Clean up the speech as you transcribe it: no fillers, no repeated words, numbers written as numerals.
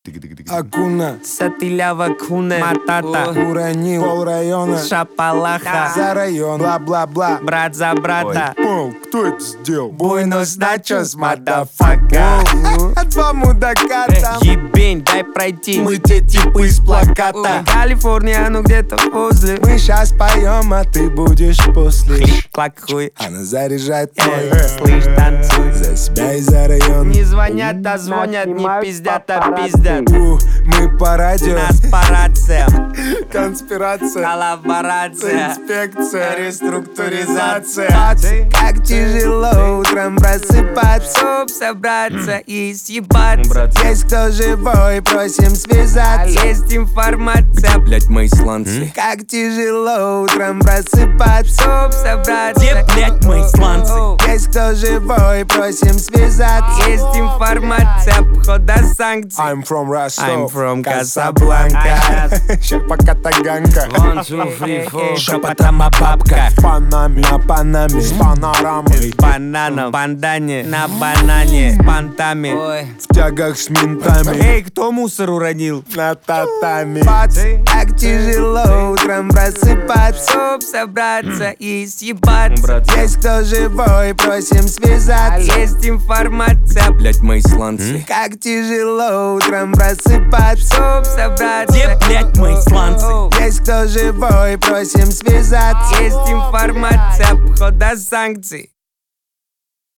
Акуна, Сатилява куне, матата, уронил пол района, шапалаха, за район, бла-бла-бла. брат за брата. Пол, кто это сделал? Буэнос начос, мадафака. Два мудака там. Ебень, дай пройти. Мы те типы из плаката. Калифорния, ну где-то возле. Мы щас поем, а ты будешь после. Клак хуй. Она заряжает мой. Слышь, танцуй. За себя и за район. Не звонят, а звонят, не пиздят, а пиздят. Мы по радио. Нас по рациям. Конспирация. Коллаборация. Инспекция. Реструктуризация. Как тяжело утром просыпаться. Чтоб собраться и съебаться. Есть кто живой, просим связаться. Есть информация. Блять, мои сланцы. Как тяжело утром просыпаться. Чтоб собраться. Где, блять, мои сланцы? Есть кто живой, просим связаться. Есть информация, обхода санкций. I'm from Rostov. I'm from Casablanca. Ща пока таганка. 1, 2, 3, 4. Шепотама бабка. Панами, на Панаме, с панорамой. Бананом, бандане, на банане, с понтами. В тягах с ментами. Эй, кто мусор уронил? На татами. Как тяжело утром просыпаться. Чтоб собраться и съебаться. Есть кто живой, просим связаться. Есть информация. Блять, мои сланцы. Как тяжело утром просыпаться. Чтоб собраться. Где, блять, мои сланцы? Есть кто живой, просим связаться. Есть информация, обхода санкций.